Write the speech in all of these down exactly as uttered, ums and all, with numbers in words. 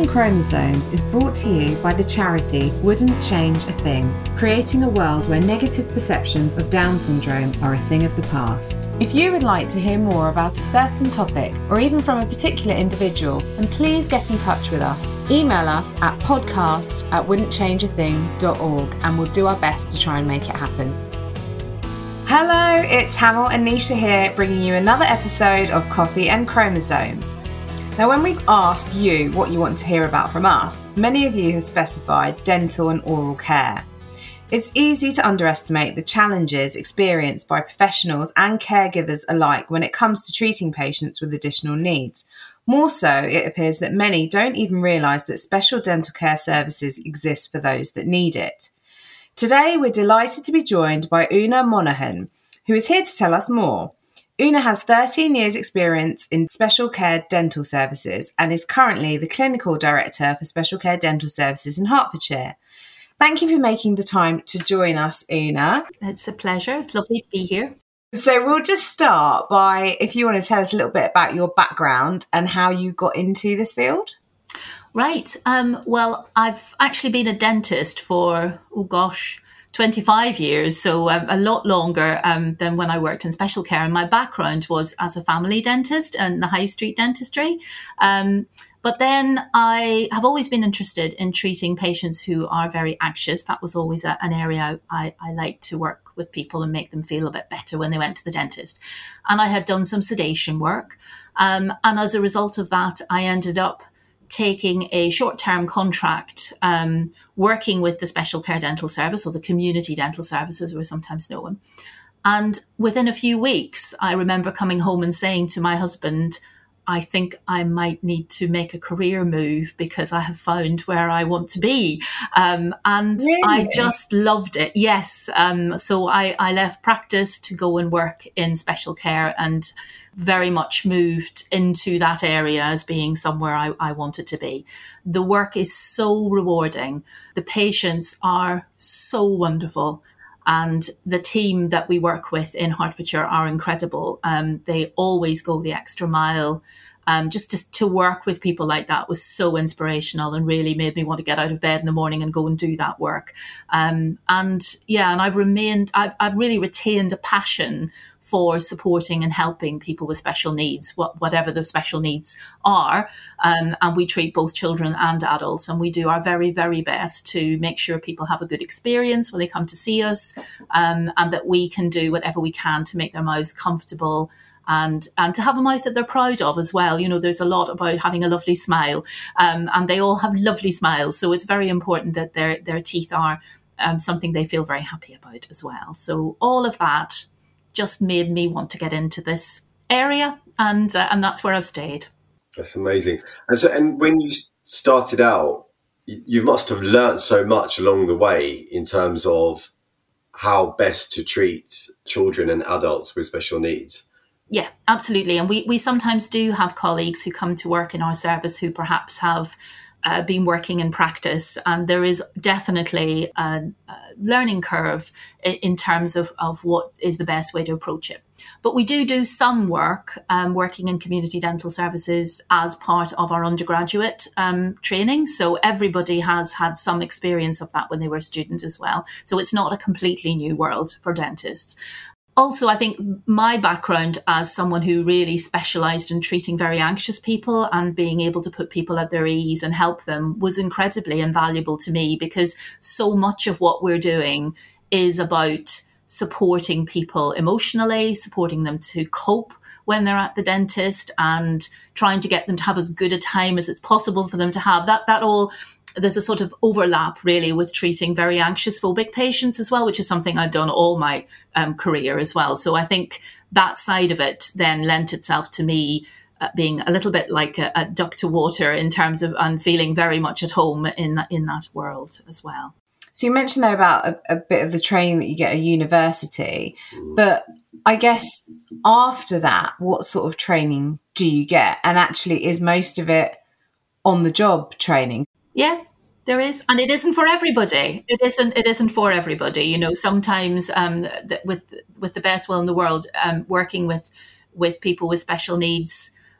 and Chromosomes is brought to you by the charity Wouldn't Change a Thing, creating a world where negative perceptions of Down syndrome are a thing of the past. If you would like to hear more about a certain topic or even from a particular individual, then please get in touch with us. Email us at podcast at wouldn't change a thing dot org and we'll do our best to try and make it happen. Hello, it's Hamel and Nisha here, bringing you another episode of Coffee and Chromosomes. Now, when we've asked you what you want to hear about from us, many of you have specified dental and oral care. It's easy to underestimate the challenges experienced by professionals and caregivers alike when it comes to treating patients with additional needs. More so, it appears that many don't even realise that special dental care services exist for those that need it. Today, we're delighted to be joined by Una Monaghan, who is here to tell us more. Una has thirteen years experience in special care dental services and is currently the Clinical Director for Special Care Dental Services in Hertfordshire. Thank you for making the time to join us, Una. It's a pleasure. It's lovely to be here. So we'll just start by, if you want to tell us a little bit about your background and how you got into this field. Right. Um, well, I've actually been a dentist for, oh gosh, twenty-five years, so um, a lot longer um, than when I worked in special care. And my background was as a family dentist and the high street dentistry. Um, but then I have always been interested in treating patients who are very anxious. That was always a, an area I, I liked to work with people and make them feel a bit better when they went to the dentist. And I had done some sedation work. Um, and as a result of that, I ended up taking a short-term contract, um, working with the Special Care Dental Service, or the Community Dental Services, we're sometimes known. And within a few weeks, I remember coming home and saying to my husband, I think I might need to make a career move because I have found where I want to be. Um, and really? I just loved it. Yes. Um, so I, I left practice to go and work in special care and very much moved into that area as being somewhere I, I wanted to be. The work is so rewarding. The patients are so wonderful. And the team that we work with in Hertfordshire are incredible. Um, they always go the extra mile. Um, just to, to work with people like that was so inspirational and really made me want to get out of bed in the morning and go and do that work. Um, and yeah, and I've remained, I've, I've really retained a passion for supporting and helping people with special needs, what, whatever the special needs are. Um, and we treat both children and adults, and we do our very, very best to make sure people have a good experience when they come to see us, um, and that we can do whatever we can to make their mouths comfortable and and to have a mouth that they're proud of as well. You know, there's a lot about having a lovely smile, um, and they all have lovely smiles. So it's very important that their, their teeth are um, something they feel very happy about as well. So all of that just made me want to get into this area, and uh, and that's where I've stayed. That's amazing. And so, and when you started out, you must have learned so much along the way in terms of how best to treat children and adults with special needs. Yeah, absolutely. And we we sometimes do have colleagues who come to work in our service who perhaps have Uh, been working in practice, and there is definitely a, a learning curve in, in terms of, of what is the best way to approach it. But we do do some work um, working in community dental services as part of our undergraduate um, training. So everybody has had some experience of that when they were a student as well. So it's not a completely new world for dentists. Also, I think my background as someone who really specialised in treating very anxious people and being able to put people at their ease and help them was incredibly invaluable to me, because so much of what we're doing is about supporting people emotionally, supporting them to cope when they're at the dentist, and trying to get them to have as good a time as it's possible for them to have. That that all... There's a sort of overlap really with treating very anxious phobic patients as well, which is something I've done all my um, career as well. So I think that side of it then lent itself to me uh, being a little bit like a, a duck to water in terms of, and feeling very much at home in that, in that world as well. So you mentioned there about a, a bit of the training that you get at university, but I guess after that, what sort of training do you get? And actually, is most of it on the job training? Yeah, there is, and it isn't for everybody. It isn't. It isn't for everybody. You know, sometimes um, th- with with the best will in the world, um, working with with people with special needs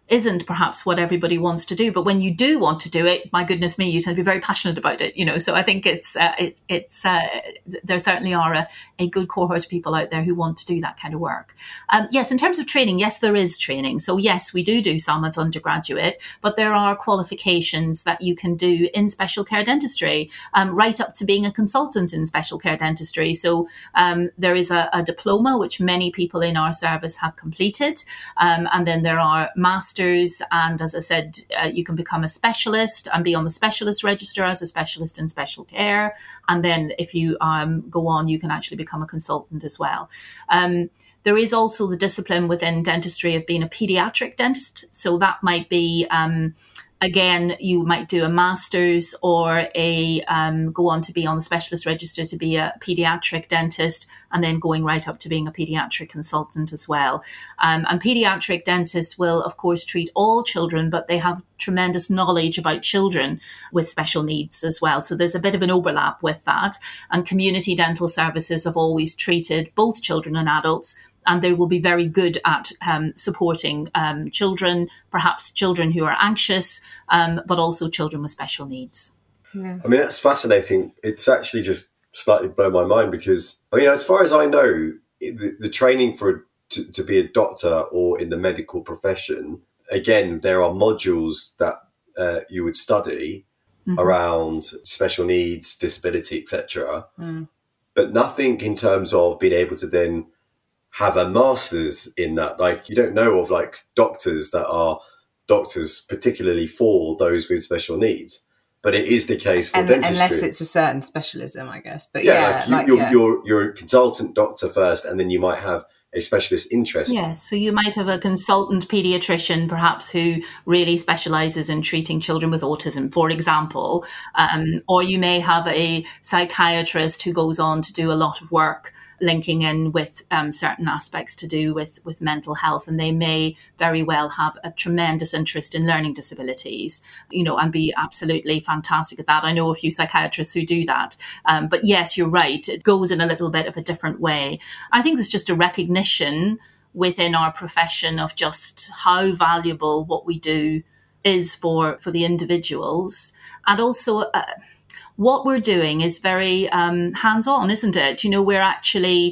isn't perhaps what everybody wants to do. But when you do want to do it, my goodness me, you tend to be very passionate about it, you know. So I think it's uh, it, it's uh, there certainly are a, a good cohort of people out there who want to do that kind of work. Um, yes, in terms of training, yes, there is training. So yes, we do do some as undergraduate, but there are qualifications that you can do in special care dentistry, um, right up to being a consultant in special care dentistry. So um, there is a, a diploma which many people in our service have completed, um, and then there are masters. And as I said, uh, you can become a specialist and be on the specialist register as a specialist in special care. And then if you um, go on, you can actually become a consultant as well. Um, there is also the discipline within dentistry of being a pediatric dentist. So that might be, um, again, you might do a master's or a um, go on to be on the specialist register to be a pediatric dentist, and then going right up to being a pediatric consultant as well. Um, and pediatric dentists will, of course, treat all children, but they have tremendous knowledge about children with special needs as well. So there's a bit of an overlap with that. And community dental services have always treated both children and adults, and they will be very good at um, supporting um, children, perhaps children who are anxious, um, but also children with special needs. Yeah. I mean, that's fascinating. It's actually just slightly blown my mind because, I mean, as far as I know, the, the training for to, to be a doctor or in the medical profession, again, there are modules that uh, you would study mm-hmm. around special needs, disability, et cetera. Mm. But nothing in terms of being able to then have a master's in that. Like, you don't know of like doctors that are doctors particularly for those with special needs, but it is the case for and, dentistry. Unless it's a certain specialism, I guess. But yeah, yeah like, you, like, you're, yeah. you're you're a consultant doctor first, and then you might have a specialist interest. Yes, so you might have a consultant paediatrician, perhaps, who really specialises in treating children with autism, for example. Um, or you may have a psychiatrist who goes on to do a lot of work linking in with um, certain aspects to do with, with mental health. And they may very well have a tremendous interest in learning disabilities, you know, and be absolutely fantastic at that. I know a few psychiatrists who do that. Um, but yes, you're right. It goes in a little bit of a different way. I think there's just a recognition within our profession of just how valuable what we do is for, for the individuals. And also, uh, what we're doing is very um, hands-on, isn't it? You know, we're actually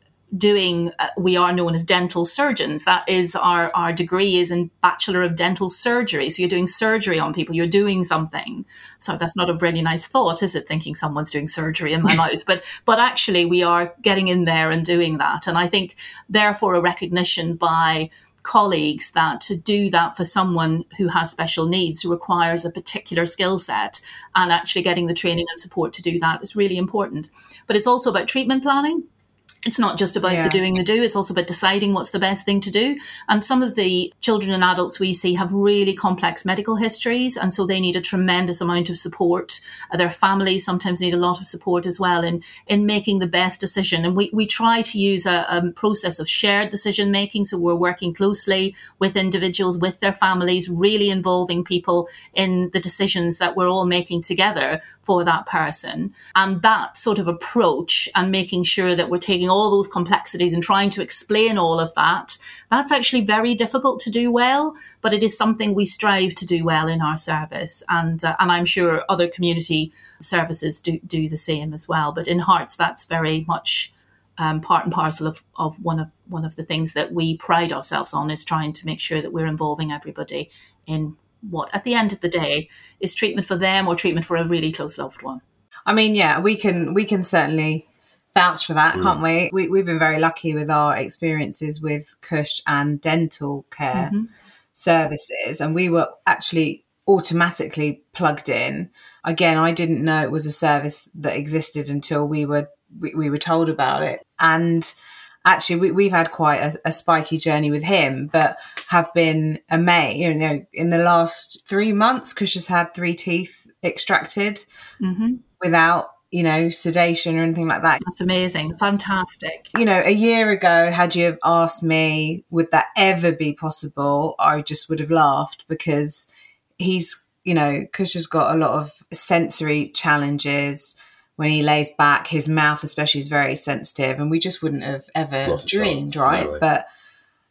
doing, uh, we are known as dental surgeons. That is our, our degree is in Bachelor of Dental Surgery. So you're doing surgery on people, you're doing something. So that's not a really nice thought, is it? Thinking someone's doing surgery in my mouth. But, but actually we are getting in there and doing that. And I think therefore a recognition by colleagues that to do that for someone who has special needs requires a particular skill set, and actually getting the training and support to do that is really important. But it's also about treatment planning. It's not just about yeah. the doing the do, it's also about deciding what's the best thing to do. And some of the children and adults we see have really complex medical histories, and so they need a tremendous amount of support. Uh, their families sometimes need a lot of support as well in, in making the best decision. And we, we try to use a, a process of shared decision making. So we're working closely with individuals, with their families, really involving people in the decisions that we're all making together for that person. And that sort of approach, and making sure that we're taking all those complexities and trying to explain all of that, that's actually very difficult to do well, but it is something we strive to do well in our service. And uh, and I'm sure other community services do, do the same as well. But in Hearts, that's very much um, part and parcel of, of one of one of the things that we pride ourselves on, is trying to make sure that we're involving everybody in what, at the end of the day, is treatment for them or treatment for a really close loved one. I mean, yeah, we can we can certainly vouch for that, mm. can't we? we? We've been very lucky with our experiences with Cush and dental care mm-hmm. services, and we were actually automatically plugged in. Again, I didn't know it was a service that existed until we were we, we were told about it. And actually, we, we've had quite a, a spiky journey with him, but have been amazed. You know, in the last three months, Cush has had three teeth extracted mm-hmm. without, you know, sedation or anything like that. That's amazing. Fantastic. You know, a year ago, had you have asked me, would that ever be possible? I just would have laughed, because he's, you know, Cush has got a lot of sensory challenges. When he lays back, his mouth especially is very sensitive, and we just wouldn't have ever dreamed, right? No but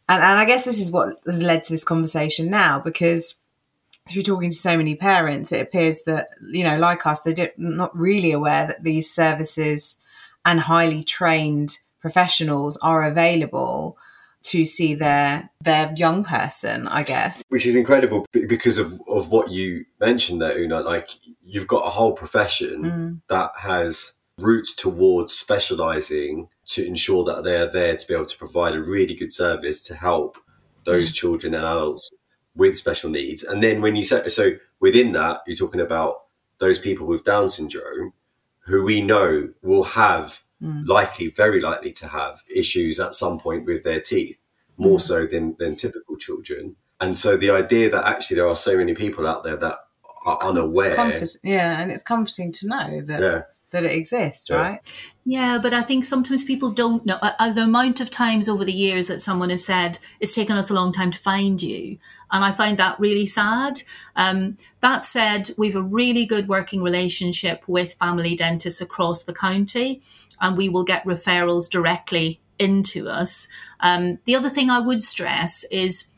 And, and I guess this is what has led to this conversation now, because through talking to so many parents, it appears that, you know, like us, they're not really aware that these services and highly trained professionals are available to see their their young person, I guess. Which is incredible because of, of what you mentioned there, Una. Like, you've got a whole profession mm. that has roots towards specialising to ensure that they are there to be able to provide a really good service to help those mm. children and adults with special needs. And then when you say, so within that, you're talking about those people with Down syndrome who we know will have mm. likely, very likely to have issues at some point with their teeth, more mm. so than, than typical children. And so the idea that actually there are so many people out there that are it's unaware. Comfort- yeah, and it's comforting to know that yeah. that it exists, yeah. right? Yeah, but I think sometimes people don't know. Uh, the amount of times over the years that someone has said, it's taken us a long time to find you. And I find that really sad. Um, that said, we have a really good working relationship with family dentists across the county, and we will get referrals directly into us. Um, the other thing I would stress is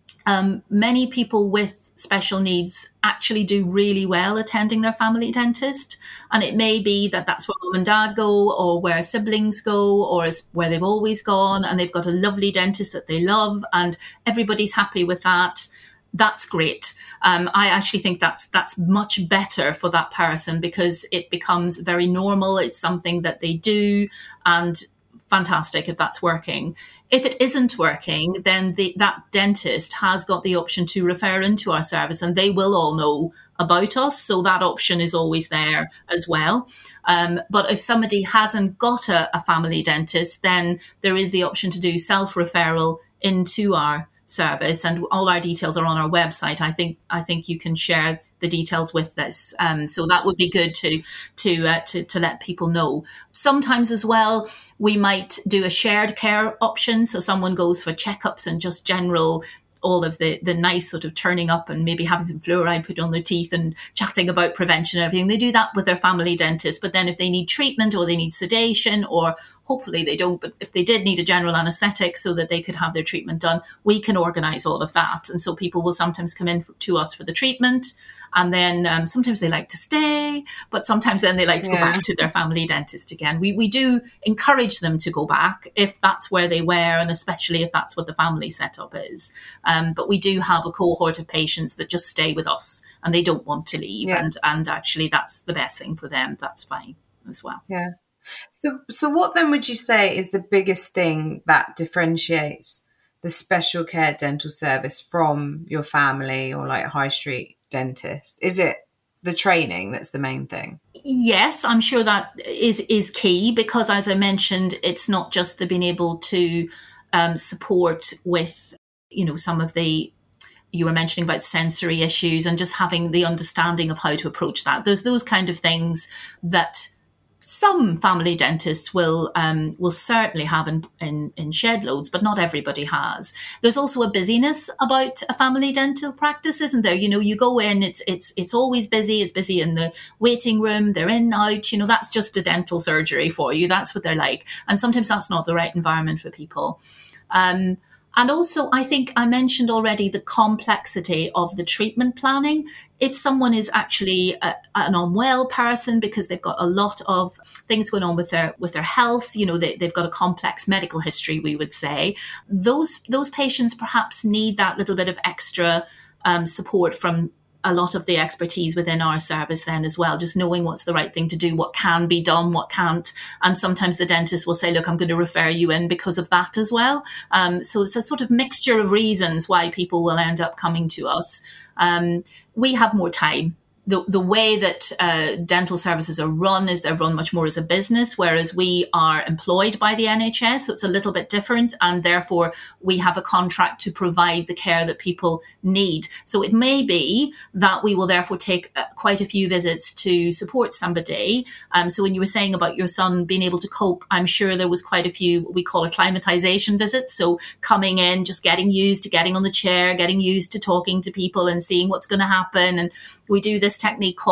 um, many people with special needs actually do really well attending their family dentist. And it may be that that's where mum and dad go, or where siblings go, or is where they've always gone, and they've got a lovely dentist that they love and everybody's happy with that. That's great. Um, I actually think that's that's much better for that person, because it becomes very normal. It's something that they do, and fantastic if that's working. If it isn't working, then the, that dentist has got the option to refer into our service, and they will all know about us. So that option is always there as well. Um, but if somebody hasn't got a, a family dentist, then there is the option to do self-referral into our service, and all our details are on our website. I think I think you can share the details with this, um, so that would be good to to, uh, to to let people know. Sometimes as well, we might do a shared care option, so someone goes for checkups and just general, all of the the nice sort of turning up and maybe having some fluoride put on their teeth and chatting about prevention and everything. They do that with their family dentist. But then if they need treatment, or they need sedation, or hopefully they don't, but if they did need a general anaesthetic so that they could have their treatment done, we can organise all of that. And so people will sometimes come in for, to us for the treatment, and then um, sometimes they like to stay, but sometimes then they like to yeah. go back to their family dentist again. We we do encourage them to go back if that's where they were, and especially if that's what the family setup is. Um, but we do have a cohort of patients that just stay with us and they don't want to leave. Yeah. And, and actually that's the best thing for them. That's fine as well. Yeah. So, so what then would you say is the biggest thing that differentiates the special care dental service from your family or like high street dentist? Is it the training that's the main thing? Yes, I'm sure that is, is key, because as I mentioned, it's not just the being able to um, support with, you know, some of the, you were mentioning about sensory issues and just having the understanding of how to approach that. There's those kind of things that some family dentists will um, will certainly have in, in, in shed loads, but not everybody has. There's also a busyness about a family dental practice, isn't there? You know, you go in, it's it's it's always busy. It's busy in the waiting room. They're in, out. You know, that's just a dental surgery for you. That's what they're like. And sometimes that's not the right environment for people. Um, And also, I think I mentioned already the complexity of the treatment planning. If someone is actually a, an unwell person because they've got a lot of things going on with their with their health, you know, they, they've got a complex medical history, we would say, those those patients perhaps need that little bit of extra um, support from a lot of the expertise within our service then as well, just knowing what's the right thing to do, what can be done, what can't. And sometimes the dentist will say, look, I'm going to refer you in because of that as well. Um, so it's a sort of mixture of reasons why people will end up coming to us. Um, we have more time. The, the way that uh, dental services are run is they're run much more as a business, whereas we are employed by the N H S. So it's a little bit different. And therefore, we have a contract to provide the care that people need. So it may be that we will therefore take uh, quite a few visits to support somebody. Um, so when you were saying about your son being able to cope, I'm sure there was quite a few, we call acclimatization visits. So coming in, just getting used to getting on the chair, getting used to talking to people and seeing what's going to happen. And we do this technique called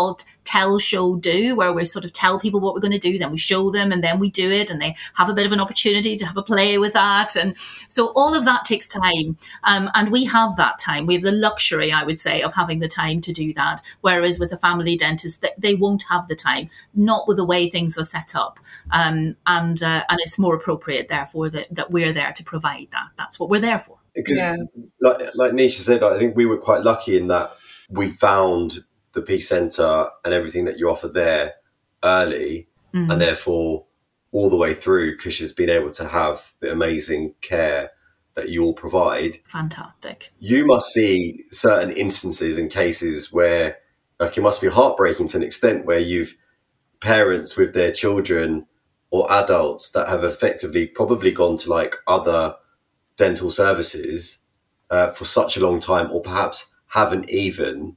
tell, show, do, where we sort of tell people what we're going to do, then we show them, and then we do it, and they have a bit of an opportunity to have a play with that. And so all of that takes time. Um, and we have that time. We have the luxury, I would say, of having the time to do that. Whereas with a family dentist, they won't have the time, not with the way things are set up. Um, and uh, and it's more appropriate, therefore, that, that we're there to provide that. That's what we're there for. Because, yeah. like, like Nisha said, I think we were quite lucky in that we found the Peace Centre and everything that you offer there early, mm-hmm. and therefore all the way through, Cush has been able to have the amazing care that you all provide. Fantastic. You must see certain instances and cases where, like, it must be heartbreaking to an extent, where you've parents with their children or adults that have effectively probably gone to like other dental services uh, for such a long time, or perhaps haven't even,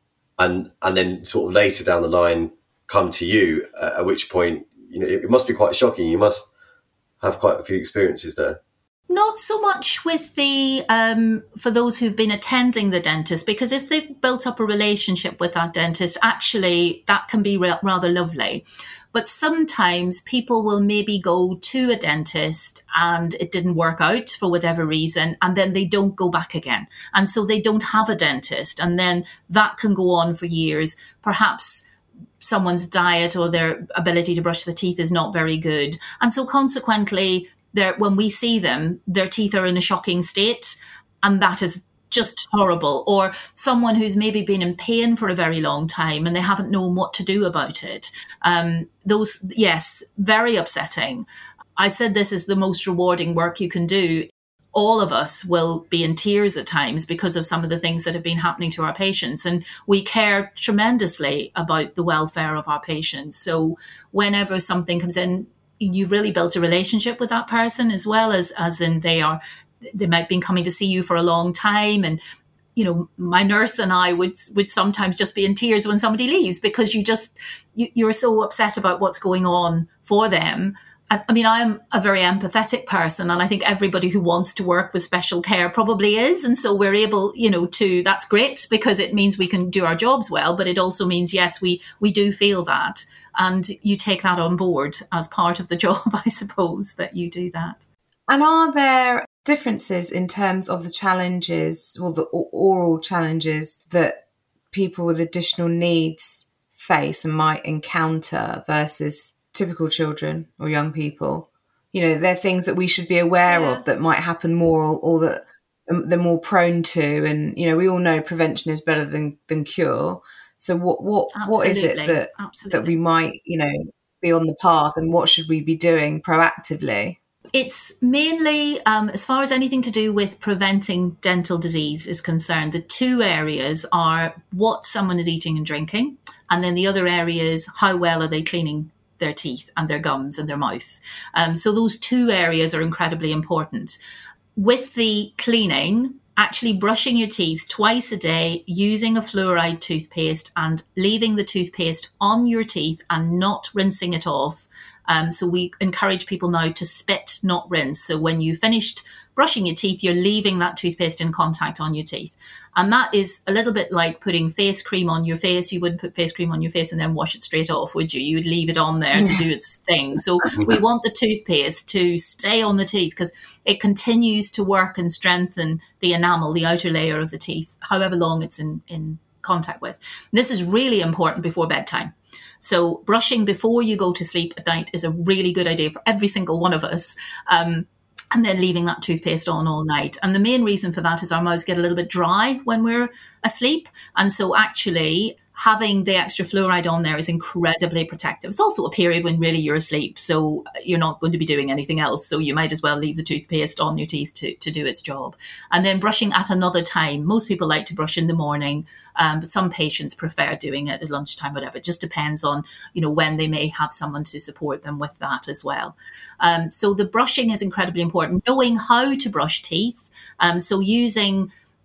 and and then sort of later down the line come to you, uh, at which point, you know, it, it must be quite shocking. You must have quite a few experiences there. Not so much with the, um, for those who've been attending the dentist, because if they've built up a relationship with that dentist, actually that can be ra- rather lovely. But sometimes people will maybe go to a dentist and it didn't work out for whatever reason, and then they don't go back again. And so they don't have a dentist. And then that can go on for years. Perhaps someone's diet or their ability to brush the teeth is not very good. And so consequently, when we see them, their teeth are in a shocking state, and that is just horrible. Or someone who's maybe been in pain for a very long time and they haven't known what to do about it. Um, those, yes, very upsetting. I said this is the most rewarding work you can do. All of us will be in tears at times because of some of the things that have been happening to our patients, and we care tremendously about the welfare of our patients. So whenever something comes in, you've really built a relationship with that person, as well as, as in they are, they might have been coming to see you for a long time. And, you know, my nurse and I would, would sometimes just be in tears when somebody leaves, because you just, you, you're so upset about what's going on for them. I, I mean, I'm a very empathetic person, and I think everybody who wants to work with special care probably is. And so we're able, you know, to, that's great, because it means we can do our jobs well, but it also means, yes, we, we do feel that. And you take that on board as part of the job, I suppose, that you do that. And are there differences in terms of the challenges, or the oral challenges that people with additional needs face and might encounter versus typical children or young people? You know, there are things that we should be aware yes. of that might happen more, or, or that they're more prone to. And, you know, we all know prevention is better than, than cure. So what what Absolutely. what is it that Absolutely. that we might, you know, be on the path, and what should we be doing proactively? It's mainly, um, as far as anything to do with preventing dental disease is concerned, the two areas are what someone is eating and drinking, and then the other area is how well are they cleaning their teeth and their gums and their mouth. Um, so those two areas are incredibly important. With the cleaning, actually brushing your teeth twice a day using a fluoride toothpaste and leaving the toothpaste on your teeth and not rinsing it off. Um, so we encourage people now to spit, not rinse. So when you finished brushing your teeth, you're leaving that toothpaste in contact on your teeth. And that is a little bit like putting face cream on your face. You wouldn't put face cream on your face and then wash it straight off, would you? You would leave it on there to do its thing. So we want the toothpaste to stay on the teeth, because it continues to work and strengthen the enamel, the outer layer of the teeth, however long it's in, in contact with. This is really important before bedtime. So brushing before you go to sleep at night is a really good idea for every single one of us. Um, and then leaving that toothpaste on all night. And the main reason for that is our mouths get a little bit dry when we're asleep. And so actually having the extra fluoride on there is incredibly protective. It's also a period when really you're asleep, so you're not going to be doing anything else. So you might as well leave the toothpaste on your teeth to, to do its job. And then brushing at another time. Most people like to brush in the morning, um, but some patients prefer doing it at lunchtime, whatever. It just depends on, you know, when they may have someone to support them with that as well. Um, so the brushing is incredibly important. Knowing how to brush teeth. Um, so using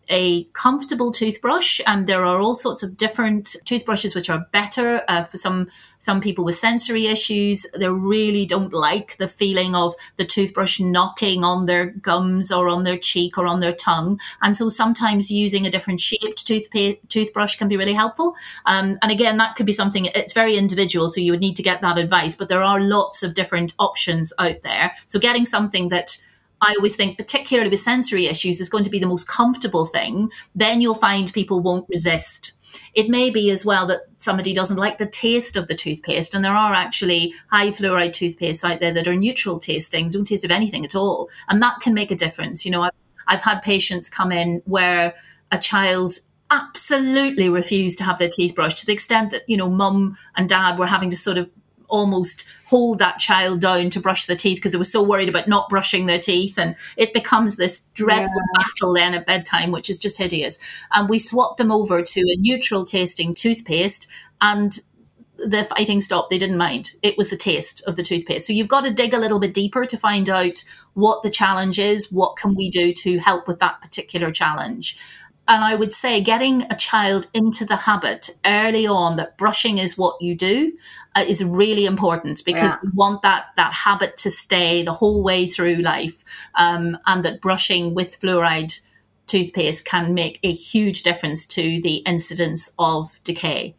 a comfortable toothbrush. And there are all sorts of different toothbrushes which are better uh, for some some people with sensory issues. They really don't like the feeling of the toothbrush knocking on their gums or on their cheek or on their tongue. And so sometimes using a different shaped toothpaste, toothbrush can be really helpful. Um, and again, that could be something, it's very individual, so you would need to get that advice. But there are lots of different options out there. So getting something that I always think, particularly with sensory issues, is going to be the most comfortable thing, then you'll find people won't resist. It may be as well that somebody doesn't like the taste of the toothpaste, and there are actually high fluoride toothpastes out there that are neutral tasting, don't taste of anything at all, and that can make a difference. You know, I've, I've had patients come in where a child absolutely refused to have their teeth brushed, to the extent that, you know, mum and dad were having to sort of almost hold that child down to brush their teeth because they were so worried about not brushing their teeth. And it becomes this dreadful yeah. battle then at bedtime, which is just hideous. And we swapped them over to a neutral tasting toothpaste, and the fighting stopped. They didn't mind. It was the taste of the toothpaste. So you've got to dig a little bit deeper to find out what the challenge is. What can we do to help with that particular challenge? And I would say getting a child into the habit early on that brushing is what you do uh, is really important, because yeah. we want that that habit to stay the whole way through life, um, and that brushing with fluoride toothpaste can make a huge difference to the incidence of decay.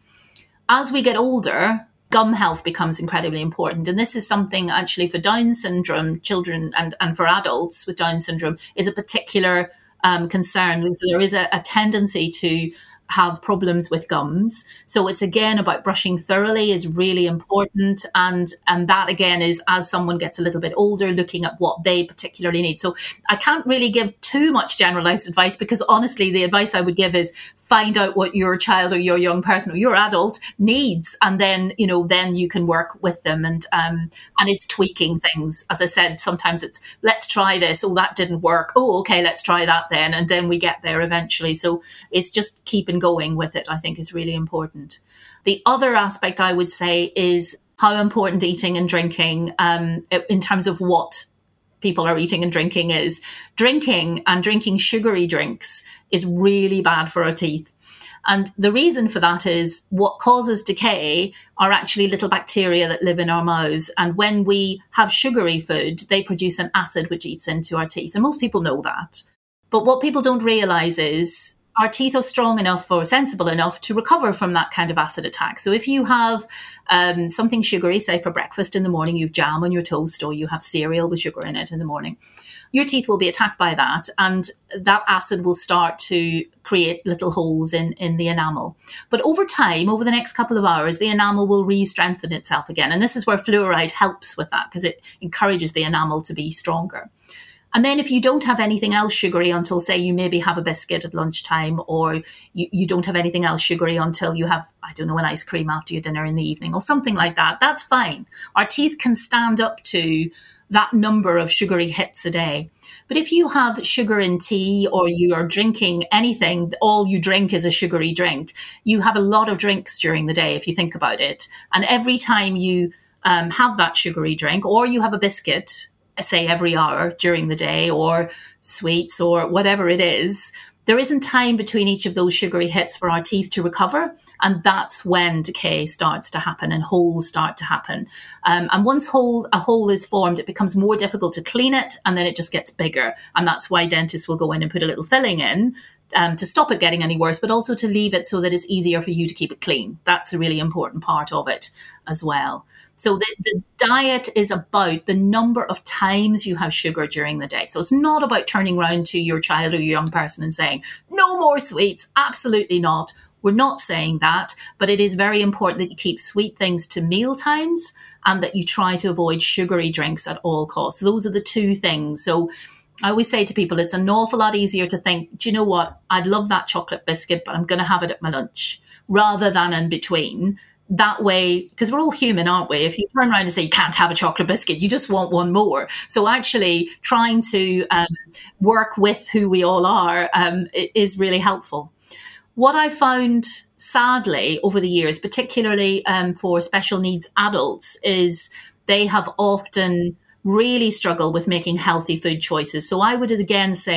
As we get older, gum health becomes incredibly important. And this is something actually for Down syndrome children and, and for adults with Down syndrome is a particular Um, concern. So there is a, a tendency to have problems with gums. So it's again about brushing thoroughly is really important. And, and that again is as someone gets a little bit older, looking at what they particularly need. So I can't really give too much generalized advice, because honestly, the advice I would give is find out what your child or your young person or your adult needs. And then, you know, then you can work with them. And, um, and it's tweaking things. As I said, sometimes it's, let's try this. Oh, that didn't work. Oh, okay, let's try that then. And then we get there eventually. So it's just keeping going with it, I think, is really important. The other aspect I would say is how important eating and drinking um, in terms of what people are eating and drinking is. Drinking and drinking sugary drinks is really bad for our teeth. And the reason for that is what causes decay are actually little bacteria that live in our mouths. And when we have sugary food, they produce an acid which eats into our teeth. And most people know that. But what people don't realize is our teeth are strong enough or sensible enough to recover from that kind of acid attack. So if you have um, something sugary, say for breakfast in the morning, you have jam on your toast or you have cereal with sugar in it in the morning, your teeth will be attacked by that. And that acid will start to create little holes in, in the enamel. But over time, over the next couple of hours, the enamel will re-strengthen itself again. And this is where fluoride helps with that, because it encourages the enamel to be stronger. And then if you don't have anything else sugary until, say, you maybe have a biscuit at lunchtime, or you, you don't have anything else sugary until you have, I don't know, an ice cream after your dinner in the evening or something like that, that's fine. Our teeth can stand up to that number of sugary hits a day. But if you have sugar in tea or you are drinking anything, all you drink is a sugary drink, you have a lot of drinks during the day, if you think about it. And every time you um, have that sugary drink, or you have a biscuit, say every hour during the day, or sweets or whatever it is, there isn't time between each of those sugary hits for our teeth to recover. And that's when decay starts to happen and holes start to happen. Um, and once hole, a hole is formed, it becomes more difficult to clean it, and then it just gets bigger. And that's why dentists will go in and put a little filling in um, to stop it getting any worse, but also to leave it so that it's easier for you to keep it clean. That's a really important part of it as well. So the, the diet is about the number of times you have sugar during the day. So it's not about turning around to your child or your young person and saying, no more sweets. Absolutely not. We're not saying that, but it is very important that you keep sweet things to meal times and that you try to avoid sugary drinks at all costs. So those are the two things. So I always say to people, it's an awful lot easier to think, do you know what? I'd love that chocolate biscuit, but I'm going to have it at my lunch, rather than in between. That way, because we're all human, aren't we? If you turn around and say you can't have a chocolate biscuit, you just want one more. So actually trying to um, work with who we all are um, is really helpful. What I found, sadly, over the years, particularly um, for special needs adults, is they have often really struggled with making healthy food choices. So I would again say,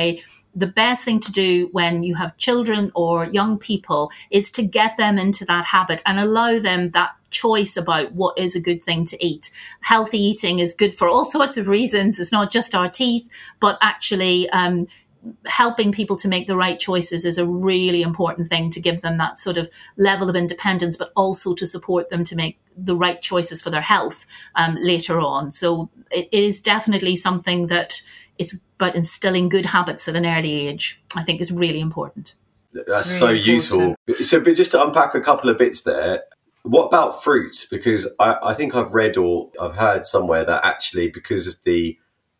the best thing to do when you have children or young people is to get them into that habit and allow them that choice about what is a good thing to eat. Healthy eating is good for all sorts of reasons. It's not just our teeth, but actually um, helping people to make the right choices is a really important thing to give them that sort of level of independence, but also to support them to make the right choices for their health um, later on. So it is definitely something that is about instilling good habits at an early age, I think is really important. That's really so important. useful. So, but just to unpack a couple of bits there, what about fruit? Because I, I think I've read or I've heard somewhere that actually because of the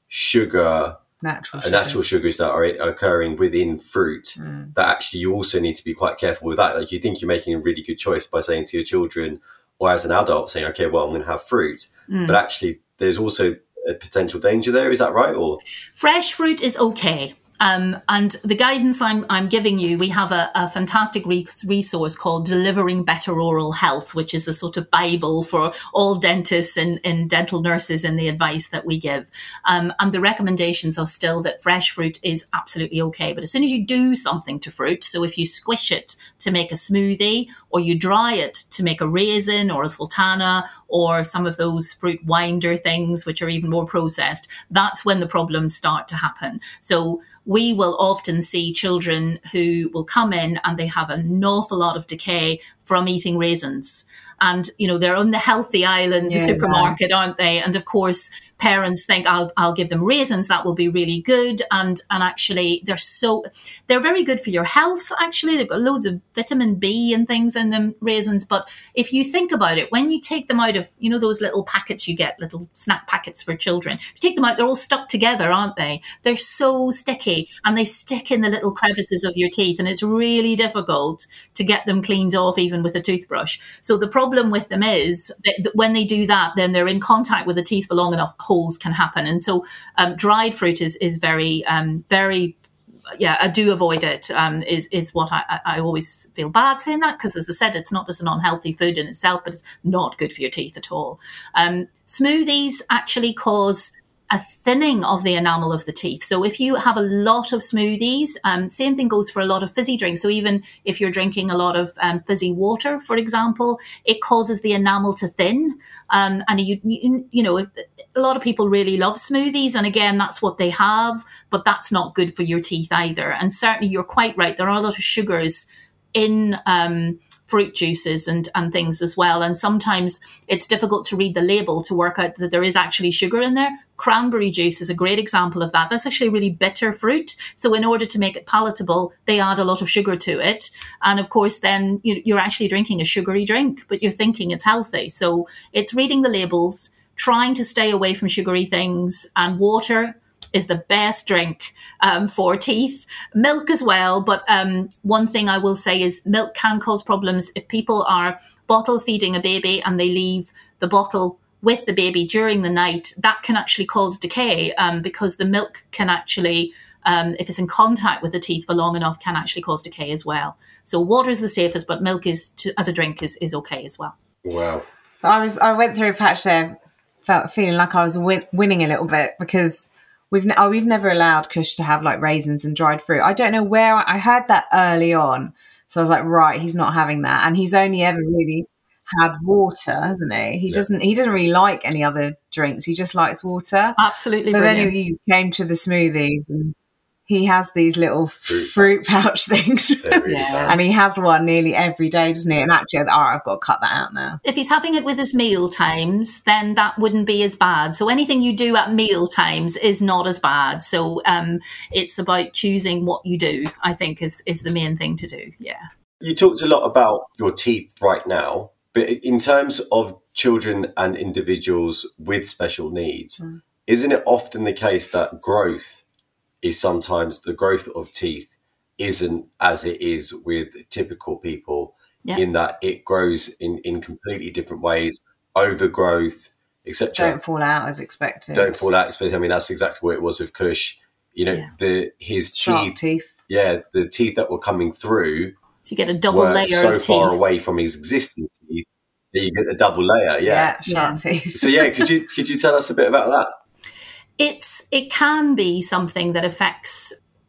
sugar, Natural uh, sugars. natural sugars that are occurring within fruit, Mm. that actually you also need to be quite careful with that. Like you think you're making a really good choice by saying to your children or as an adult saying, okay, well, I'm going to have fruit. Mm. But actually there's also a potential danger there. Is that right? Or fresh fruit is okay. Um, and the guidance I'm, I'm giving you, we have a, a fantastic re- resource called Delivering Better Oral Health, which is the sort of Bible for all dentists and, and dental nurses in the advice that we give. Um, and the recommendations are still that fresh fruit is absolutely okay. But as soon as you do something to fruit, so if you squish it to make a smoothie, or you dry it to make a raisin or a sultana, or some of those fruit winder things, which are even more processed, that's when the problems start to happen. So we will often see children who will come in and they have an awful lot of decay from eating raisins. And, you know, they're on the healthy aisle in the Yeah, supermarket, aren't they? And of course, parents think I'll I'll give them raisins. That will be really good. And and actually, they're so they're very good for your health. Actually, they've got loads of vitamin B and things in them, raisins. But if you think about it, when you take them out of, you know, those little packets you get, little snack packets for children, if you take them out, they're all stuck together, aren't they? They're so sticky and they stick in the little crevices of your teeth, and it's really difficult to get them cleaned off even with a toothbrush. So the problem with them is that when they do that, then they're in contact with the teeth for long enough, holes can happen. And so um, dried fruit is is very, um, very, yeah, I do avoid it, um, is, is what I, I always feel bad saying that, because as I said, it's not just an unhealthy food in itself, but it's not good for your teeth at all. Um, smoothies actually cause a thinning of the enamel of the teeth. So if you have a lot of smoothies, um, same thing goes for a lot of fizzy drinks. So even if you're drinking a lot of um, fizzy water, for example, it causes the enamel to thin. Um, and you, you, you know, a lot of people really love smoothies. And again, that's what they have, but that's not good for your teeth either. And certainly you're quite right. There are a lot of sugars in um, fruit juices and, and things as well. And sometimes it's difficult to read the label to work out that there is actually sugar in there. Cranberry juice is a great example of that. That's actually a really bitter fruit. So in order to make it palatable, they add a lot of sugar to it. And of course, then you're actually drinking a sugary drink, but you're thinking it's healthy. So it's reading the labels, trying to stay away from sugary things, and water is the best drink um, for teeth. Milk as well, but um, one thing I will say is milk can cause problems if people are bottle feeding a baby and they leave the bottle with the baby during the night. That can actually cause decay um, because the milk can actually, um, if it's in contact with the teeth for long enough, can actually cause decay as well. So water is the safest, but milk is to, as a drink is, is okay as well. Wow. So I was I went through a patch there, felt feeling like I was win- winning a little bit because We've oh, we've never allowed Kush to have like raisins and dried fruit. I don't know where I heard that early on, so I was like, right, he's not having that, and he's only ever really had water, hasn't he? He yeah. doesn't he doesn't really like any other drinks. He just likes water. Absolutely. But brilliant. then you came to the smoothies, and he has these little fruit, fruit pouch things, really yeah. and he has one nearly every day, doesn't he? And actually, oh, I've got to cut that out now. If he's having it with his meal times, then that wouldn't be as bad. So anything you do at meal times is not as bad. So um, it's about choosing what you do, I think, is is the main thing to do. Yeah. You talked a lot about your teeth right now, but in terms of children and individuals with special needs, mm. isn't it often the case that growth is sometimes the growth of teeth isn't as it is with typical people, yeah. in that it grows in, in completely different ways, overgrowth, et cetera. Don't fall out as expected. Don't fall out as expected. I mean, that's exactly what it was with Kush. You know, yeah. the his teeth, teeth. Yeah, the teeth that were coming through. So you get a double layer so of teeth. So far away from his existing teeth that you get a double layer. Yeah, yeah sharp yeah. teeth. So yeah, could you could you tell us a bit about that? It's it can be something that affects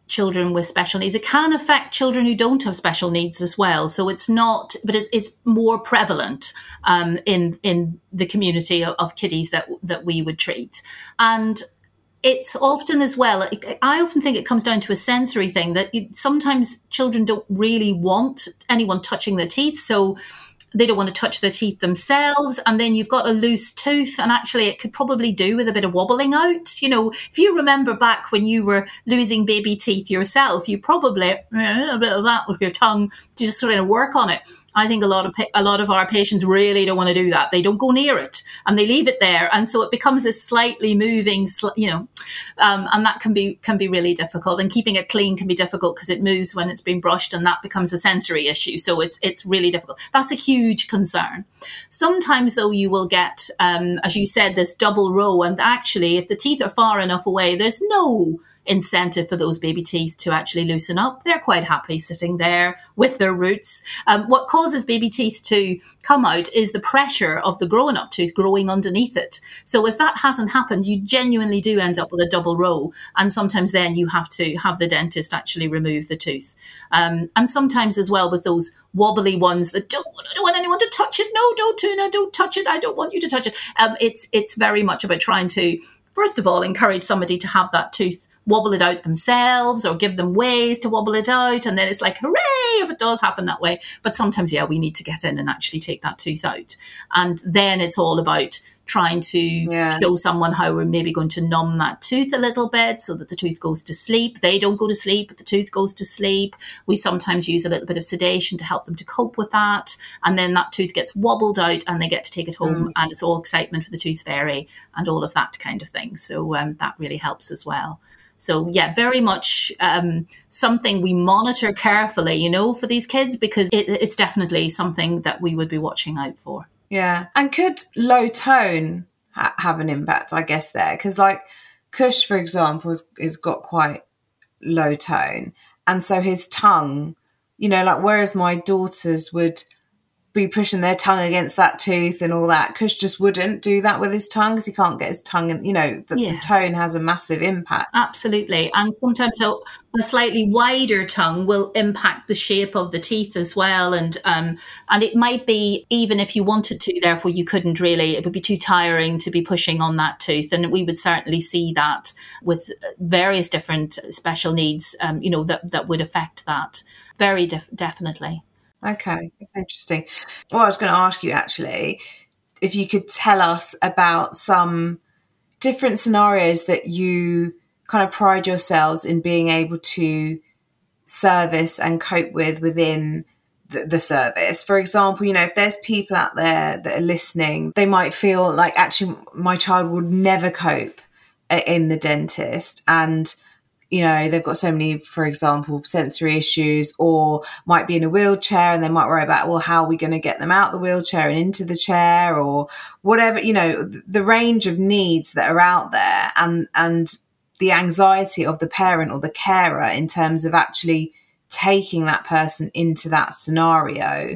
children with special needs. It can affect children who don't have special needs as well. So it's not, but it's, it's more prevalent um, in in the community of, of kiddies that that we would treat. And it's often as well, I often think it comes down to a sensory thing, that you, sometimes children don't really want anyone touching their teeth. So they don't want to touch their teeth themselves. And then you've got a loose tooth, and actually it could probably do with a bit of wobbling out. You know, if you remember back when you were losing baby teeth yourself, you probably, a bit of that with your tongue to just sort of work on it. I think a lot of a lot of our patients really don't want to do that. They don't go near it, and they leave it there, and so it becomes this slightly moving, you know, um, and that can be can be really difficult. And keeping it clean can be difficult because it moves when it's been brushed, and that becomes a sensory issue. So it's it's really difficult. That's a huge concern. Sometimes, though, you will get, um, as you said, this double row, and actually, if the teeth are far enough away, there's no incentive for those baby teeth to actually loosen up. They're quite happy sitting there with their roots. Um, what causes baby teeth to come out is the pressure of the grown-up tooth growing underneath it. So if that hasn't happened, you genuinely do end up with a double row. And sometimes then you have to have the dentist actually remove the tooth. Um, and sometimes as well with those wobbly ones that don't, I don't want anyone to touch it. No, don't, Tuna, don't touch it. I don't want you to touch it. Um, it's, it's very much about trying to, first of all, encourage somebody to have that tooth wobble it out themselves, or give them ways to wobble it out. And then it's like, hooray, if it does happen that way. But sometimes, yeah, we need to get in and actually take that tooth out. And then it's all about trying to yeah. show someone how we're maybe going to numb that tooth a little bit so that the tooth goes to sleep. They don't go to sleep, but the tooth goes to sleep. We sometimes use a little bit of sedation to help them to cope with that. And then that tooth gets wobbled out and they get to take it home. Mm. And it's all excitement for the tooth fairy and all of that kind of thing. So um, that really helps as well. So, yeah, very much um, something we monitor carefully, you know, for these kids, because it, it's definitely something that we would be watching out for. Yeah. And could low tone ha- have an impact, I guess, there? Because, like, Kush, for example, has, has got quite low tone. And so his tongue, you know, like, whereas my daughters would be pushing their tongue against that tooth and all that, Kush just wouldn't do that with his tongue because he can't get his tongue in, you know, the, yeah. the tone has a massive impact. Absolutely. And sometimes a, a slightly wider tongue will impact the shape of the teeth as well. And um, and it might be, even if you wanted to, therefore you couldn't really, it would be too tiring to be pushing on that tooth. And we would certainly see that with various different special needs, um, you know, that, that would affect that very def- definitely. Okay, that's interesting. Well, I was going to ask you actually if you could tell us about some different scenarios that you kind of pride yourselves in being able to service and cope with within the, the service. For example, you know, if there's people out there that are listening, they might feel like actually my child would never cope in the dentist, and you know, they've got so many, for example, sensory issues, or might be in a wheelchair and they might worry about, well, how are we going to get them out the wheelchair and into the chair, or whatever, you know, the range of needs that are out there, and, and the anxiety of the parent or the carer in terms of actually taking that person into that scenario,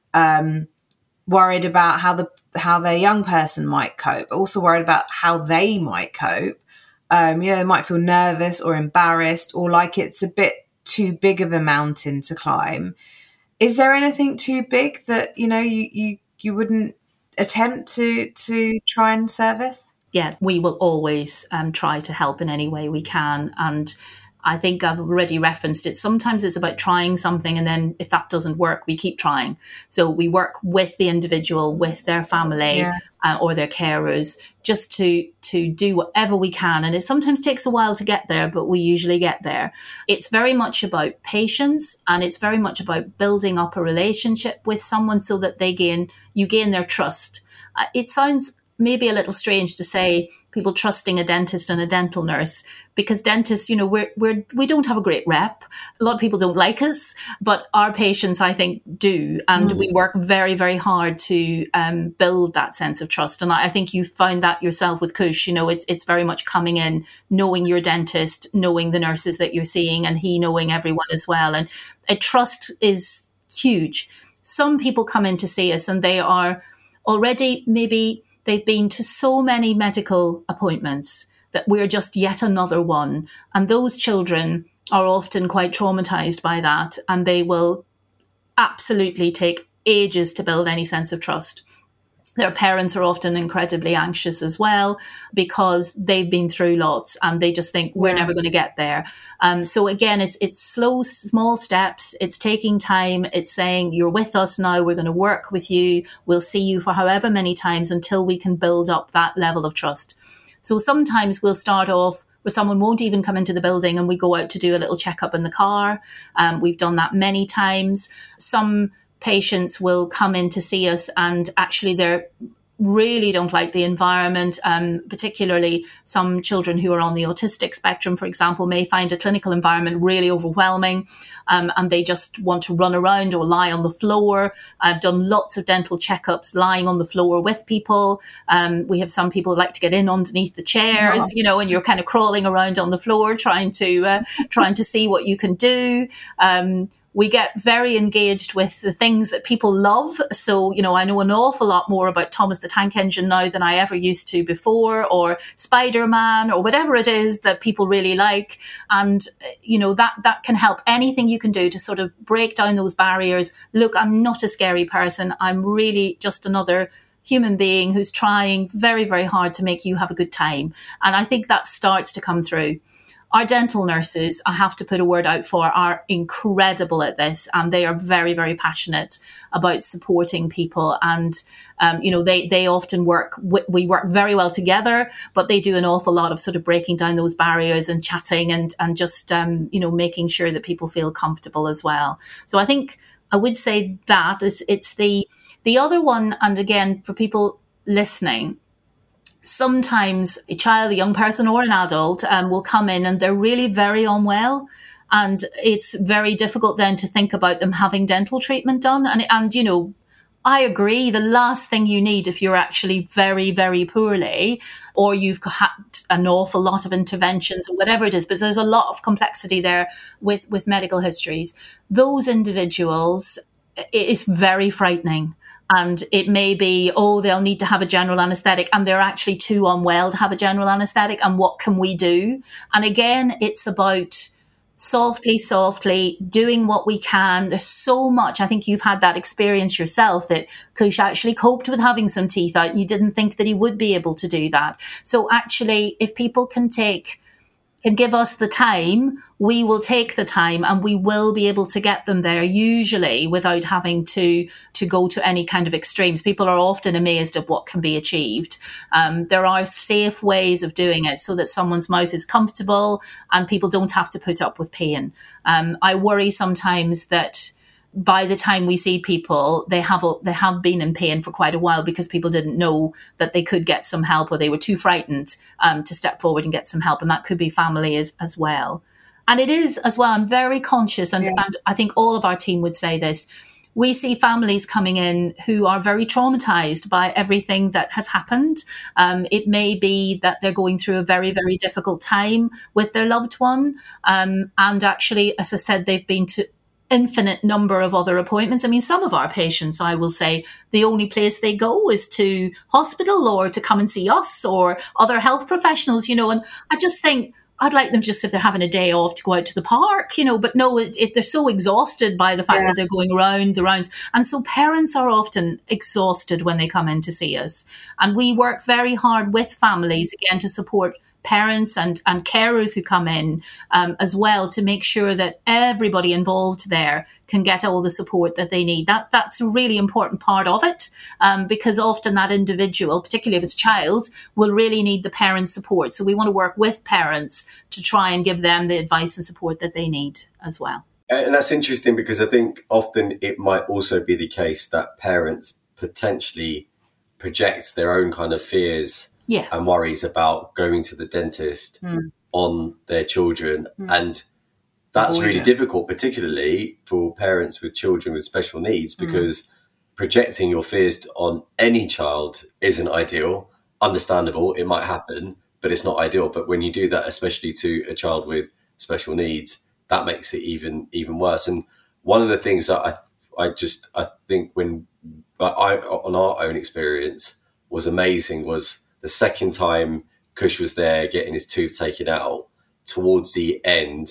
um, worried about how the, how their young person might cope, but also worried about how they might cope. Um, you know, they might feel nervous or embarrassed, or like it's a bit too big of a mountain to climb. Is there anything too big that, you know, you, you, you wouldn't attempt to to try and service? Yeah, we will always um, try to help in any way we can. And I think I've already referenced it. Sometimes it's about trying something, and then if that doesn't work, we keep trying. So we work with the individual, with their family, yeah. uh, or their carers, just to to do whatever we can. And it sometimes takes a while to get there, but we usually get there. It's very much about patience, and it's very much about building up a relationship with someone so that they gain you gain their trust. Uh, it sounds maybe a little strange to say people trusting a dentist and a dental nurse, because dentists, you know, we're, we're, we don't have a great rep. A lot of people don't like us, but our patients, I think, do. And mm. we work very, very hard to um, build that sense of trust. And I, I think you find that yourself with Kush. You know, it's, it's very much coming in, knowing your dentist, knowing the nurses that you're seeing, and he knowing everyone as well. And a trust is huge. Some people come in to see us and they are already maybe they've been to so many medical appointments that we're just yet another one. And those children are often quite traumatized by that, and they will absolutely take ages to build any sense of trust. Their parents are often incredibly anxious as well because they've been through lots and they just think we're yeah. never going to get there. Um, so again, it's it's slow, small steps. It's taking time. It's saying you're with us now. We're going to work with you. We'll see you for however many times until we can build up that level of trust. So sometimes we'll start off where someone won't even come into the building and we go out to do a little checkup in the car. Um, we've done that many times. Some patients will come in to see us and actually they're really don't like the environment, um, particularly some children who are on the autistic spectrum, for example, may find a clinical environment really overwhelming, um, and they just want to run around or lie on the floor. I've done lots of dental checkups lying on the floor with people. Um, we have some people who like to get in underneath the chairs, yeah. you know, and you're kind of crawling around on the floor trying to uh, trying to see what you can do. Um, We get very engaged with the things that people love. So, you know, I know an awful lot more about Thomas the Tank Engine now than I ever used to before, or Spider-Man, or whatever it is that people really like. And, you know, that, that can help. Anything you can do to sort of break down those barriers. Look, I'm not a scary person. I'm really just another human being who's trying very, very hard to make you have a good time. And I think that starts to come through. Our dental nurses, I have to put a word out for, are incredible at this, and they are very, very passionate about supporting people. And, um, you know, they, they often work, we work very well together, but they do an awful lot of sort of breaking down those barriers and chatting and, and just, um, you know, making sure that people feel comfortable as well. So I think I would say that it's, it's the, the other one. And again, for people listening, sometimes a child, a young person or an adult um, will come in and they're really very unwell. And it's very difficult then to think about them having dental treatment done. And, and you know, I agree. The last thing you need if you're actually very, very poorly or you've had an awful lot of interventions or whatever it is, but there's a lot of complexity there with, with medical histories. Those individuals, it is very frightening. And it may be, oh, they'll need to have a general anaesthetic and they're actually too unwell to have a general anaesthetic. And what can we do? And again, it's about softly, softly doing what we can. There's so much. I think you've had that experience yourself that Kush actually coped with having some teeth out and you didn't think that he would be able to do that. So actually, if people can take can give us the time, we will take the time and we will be able to get them there, usually without having to to go to any kind of extremes. People are often amazed at what can be achieved. Um, there are safe ways of doing it so that someone's mouth is comfortable and people don't have to put up with pain. Um, I worry sometimes that by the time we see people, they have they have been in pain for quite a while because people didn't know that they could get some help or they were too frightened um, to step forward and get some help. And that could be family as, as well. And it is as well, I'm very conscious, and, yeah. and I think all of our team would say this, we see families coming in who are very traumatized by everything that has happened. Um, it may be that they're going through a very, very difficult time with their loved one. Um, and actually, as I said, they've been to infinite number of other appointments. I mean, some of our patients, I will say, the only place they go is to hospital or to come and see us or other health professionals, you know, and I just think I'd like them just if they're having a day off to go out to the park, you know, but no, it, it, they're so exhausted by the fact yeah. that they're going around the rounds. And so parents are often exhausted when they come in to see us. And we work very hard with families, again, to support parents and, and carers who come in um, as well to make sure that everybody involved there can get all the support that they need. That That's a really important part of it um, because often that individual, particularly if it's a child, will really need the parents' support. So we want to work with parents to try and give them the advice and support that they need as well. And that's interesting because I think often it might also be the case that parents potentially project their own kind of fears Yeah. and worries about going to the dentist mm. on their children. Mm. And that's oh, really yeah. difficult, particularly for parents with children with special needs, because mm. projecting your fears on any child isn't ideal. Understandable, it might happen, but it's not ideal. But when you do that, especially to a child with special needs, that makes it even even worse. And one of the things that I I just I think when I on our own experience was amazing was the second time Kush was there getting his tooth taken out, towards the end,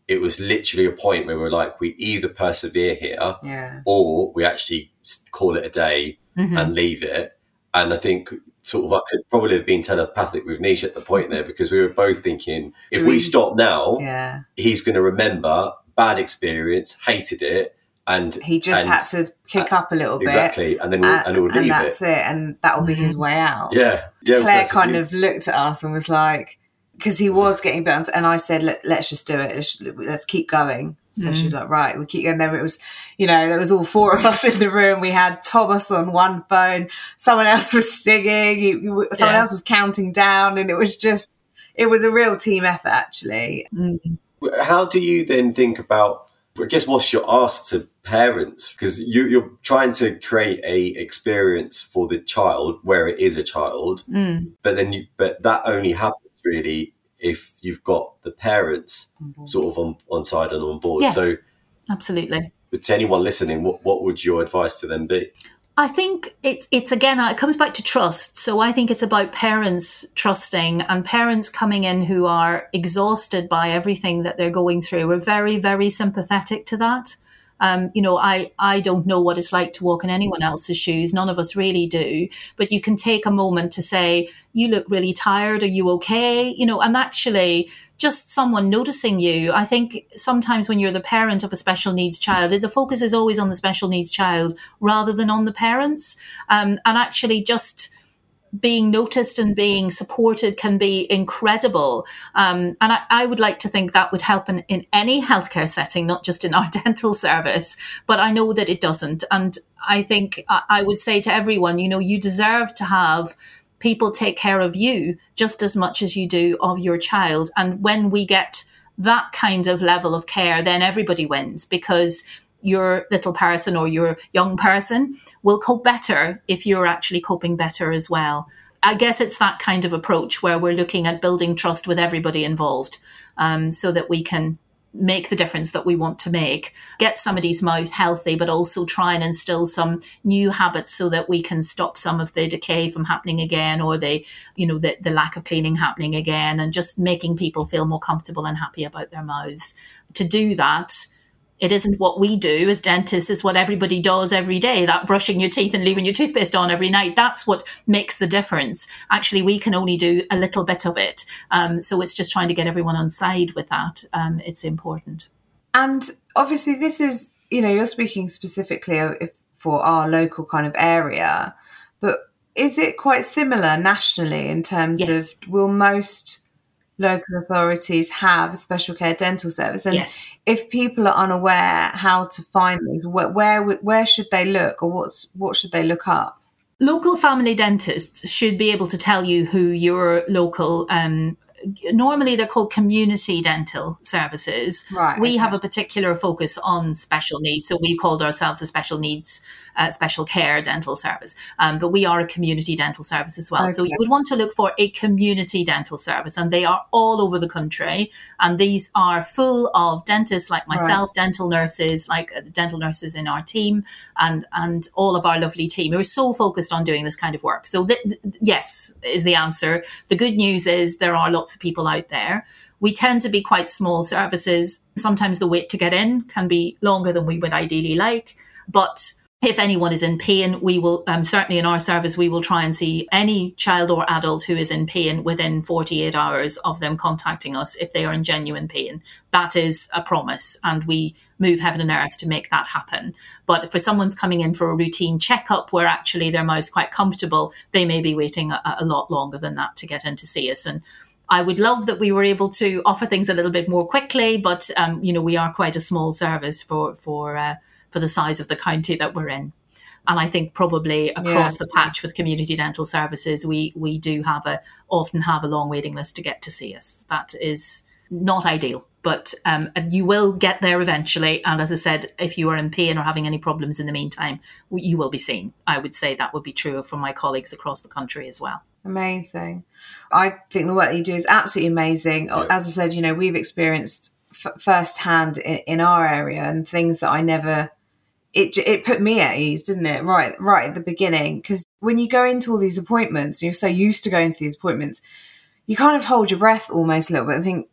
it was literally a point where we were like, we either persevere here yeah. or we actually call it a day mm-hmm. and leave it. And I think sort of I could probably have been telepathic with Nish at the point there, because we were both thinking, if we, we stop now, yeah. he's going to remember bad experience, hated it. And he just and, had to kick uh, up a little bit. Exactly. And then we'll, and, and we'll leave and that's it. it. And that will be his way out. Yeah. yeah Claire kind of looked at us and was like, because he was getting burnt, and I said, Let, let's just do it. Let's, let's keep going. So mm. she was like, right, we keep going. Then it was, you know, there was all four of us in the room. We had Thomas on one phone. Someone else was singing. He, someone yeah. else was counting down. And it was just, it was a real team effort, actually. Mm. How do you then think about, I guess, what's your ask to parents? Because you, you're trying to create a experience for the child where it is a child, mm. but then you, but that only happens really if you've got the parents sort of on, on side and on board. Yeah, so absolutely. But to anyone listening, what, what would your advice to them be? I think it's, it's again, it comes back to trust. So I think it's about parents trusting, and parents coming in who are exhausted by everything that they're going through. We're very, very sympathetic to that. Um, you know, I, I don't know what it's like to walk in anyone else's shoes. None of us really do. But you can take a moment to say, you look really tired. Are you okay? You know, and actually just someone noticing you. I think sometimes when you're the parent of a special needs child, the focus is always on the special needs child rather than on the parents. Um, and actually just being noticed and being supported can be incredible. Um, and I, I would like to think that would help in, in any healthcare setting, not just in our dental service, but I know that it doesn't. And I think I, I would say to everyone, you know, you deserve to have people take care of you just as much as you do of your child. And when we get that kind of level of care, then everybody wins, because your little person or your young person will cope better if you're actually coping better as well. I guess it's that kind of approach where we're looking at building trust with everybody involved, um, so that we can make the difference that we want to make, get somebody's mouth healthy, but also try and instill some new habits so that we can stop some of the decay from happening again, or the, you know, the, the lack of cleaning happening again, and just making people feel more comfortable and happy about their mouths. To do that, it isn't what we do as dentists, it's what everybody does every day. That brushing your teeth and leaving your toothpaste on every night, that's what makes the difference. Actually, we can only do a little bit of it. Um, so it's just trying to get everyone on side with that. Um, it's important. And obviously this is, you know, you're speaking specifically for our local kind of area, but is it quite similar nationally in terms yes. of, will most local authorities have a special care dental service? And yes. if people are unaware how to find these, where, where where should they look, or what's what should they look up? Local family dentists should be able to tell you who your local, um, normally they're called community dental services. Right, we okay. have a particular focus on special needs, so we called ourselves a special needs, uh, special care dental service. Um, but we are a community dental service as well. Okay. So you would want to look for a community dental service, and they are all over the country. And these are full of dentists like myself, right. dental nurses, like uh, dental nurses in our team, and and all of our lovely team. We're so focused on doing this kind of work. So th- th- yes, is the answer. The good news is there are lots of people out there. We tend to be quite small services. Sometimes the wait to get in can be longer than we would ideally like. But if anyone is in pain, we will, um, certainly in our service, we will try and see any child or adult who is in pain within forty-eight hours of them contacting us if they are in genuine pain. That is a promise, and we move heaven and earth to make that happen. But if someone's coming in for a routine checkup where actually their mouth's quite comfortable, they may be waiting a, a lot longer than that to get in to see us. And I would love that we were able to offer things a little bit more quickly, but um, you know, we are quite a small service for for uh, for the size of the county that we're in. And I think probably across yeah. the patch with community dental services, we we do have a often have a long waiting list to get to see us. That is not ideal, but um, you will get there eventually. And as I said, if you are in pain or having any problems in the meantime, you will be seen. I would say that would be true for my colleagues across the country as well. Amazing. I think the work that you do is absolutely amazing. Yeah. As I said, you know, we've experienced f- firsthand in, in our area, and things that I never, it it put me at ease, didn't it? Right, right at the beginning. Because when you go into all these appointments, you're so used to going to these appointments, you kind of hold your breath almost a little bit and think,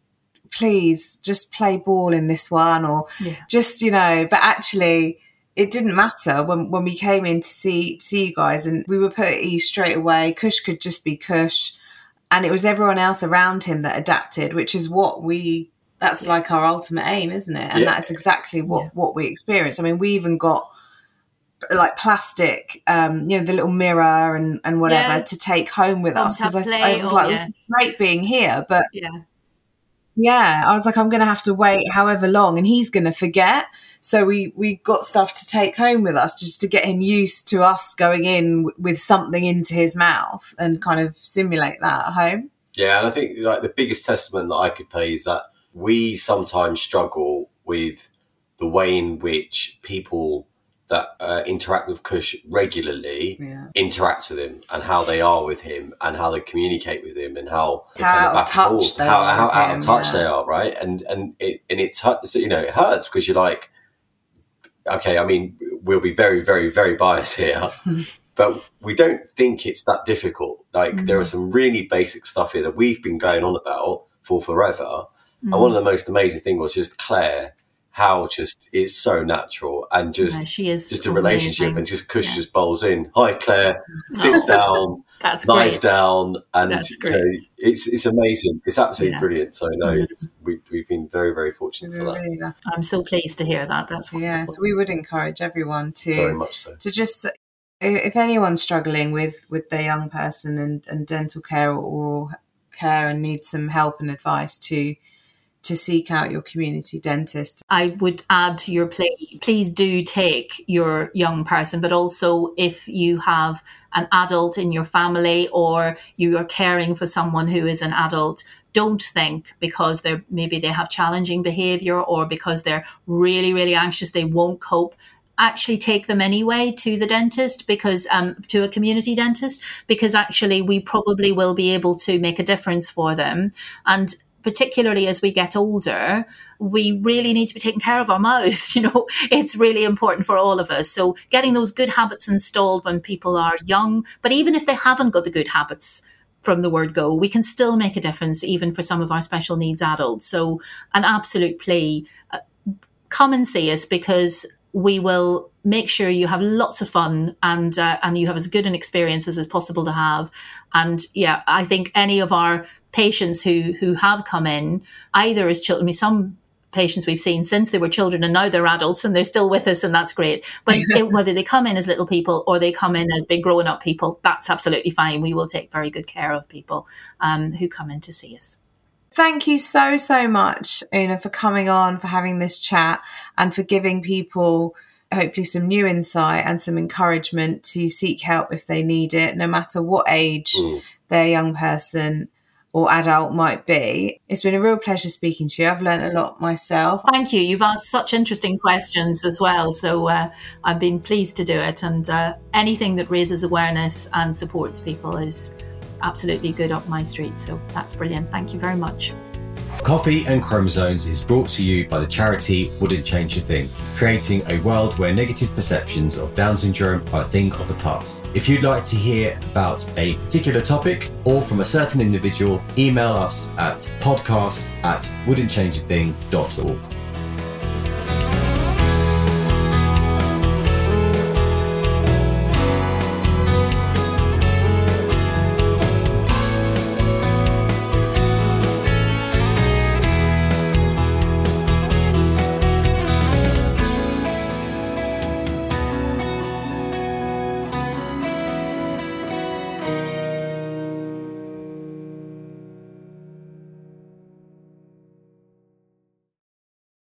please just play ball in this one, or yeah. just, you know, but actually it didn't matter when, when we came in to see, see you guys, and we were put at ease straight away. Kush could just be Kush, and it was everyone else around him that adapted, which is what we, that's yeah. like our ultimate aim, isn't it? And yeah. that's exactly what, yeah. what we experienced. I mean, we even got like plastic, um, you know, the little mirror and, and whatever yeah. to take home with us, because I, I was like, oh, yeah. this is great being here, but yeah, yeah, I was like, I'm going to have to wait however long, and he's going to forget. So we we got stuff to take home with us just to get him used to us going in w- with something into his mouth and kind of simulate that at home. Yeah, and I think like the biggest testament that I could pay is that we sometimes struggle with the way in which people that uh, interact with Kush regularly yeah. interact with him, and how they are with him, and how they communicate with him, and how how kind of out of touch they how, are how with out him, of touch yeah. they are, right? And and it and it's you know it hurts because you're like, okay, I mean, we'll be very very very biased here, but we don't think it's that difficult. Like mm-hmm. there are some really basic stuff here that we've been going on about for forever, mm-hmm. and one of the most amazing things was just Claire. How just it's so natural, and just yeah, she is just a amazing. relationship, and just Kush yeah. just bowls in. Hi Claire, sits down, That's lies great. down, and That's you know, it's it's amazing. It's absolutely yeah. brilliant. So no, mm-hmm. it's, we, we've been very very fortunate for that. Really I'm so pleased to hear that. That's wonderful. yeah. So we would encourage everyone to very much so. to just, if anyone's struggling with with their young person and, and dental care or oral care and needs some help and advice, to to seek out your community dentist. I would add to your plea, please do take your young person, but also if you have an adult in your family or you are caring for someone who is an adult, don't think because they're maybe they have challenging behaviour or because they're really, really anxious, they won't cope. Actually take them anyway to the dentist, because um, to a community dentist, because actually we probably will be able to make a difference for them. And particularly as we get older, we really need to be taking care of our mouths. You know, it's really important for all of us. So getting those good habits installed when people are young, but even if they haven't got the good habits from the word go, we can still make a difference even for some of our special needs adults. So an absolute plea, uh, come and see us, because we will make sure you have lots of fun and uh, and you have as good an experience as is possible to have. And yeah, I think any of our patients who who have come in, either as children, I mean, some patients we've seen since they were children and now they're adults and they're still with us, and that's great. But it, whether they come in as little people or they come in as big grown up people, that's absolutely fine. We will take very good care of people um, who come in to see us. Thank you so, so much, Una, for coming on, for having this chat, and for giving people hopefully some new insight and some encouragement to seek help if they need it, no matter what age mm. their young person or adult might be. It's been a real pleasure speaking to you. I've learned a lot myself. Thank you. You've asked such interesting questions as well. So uh, I've been pleased to do it. And uh, anything that raises awareness and supports people is absolutely good up my street. So that's brilliant. Thank you very much. Coffee and Chromosomes is brought to you by the charity Wouldn't Change a Thing, creating a world where negative perceptions of Down syndrome are a thing of the past. If you'd like to hear about a particular topic or from a certain individual, email us at podcast at wouldn't change a thing dot org.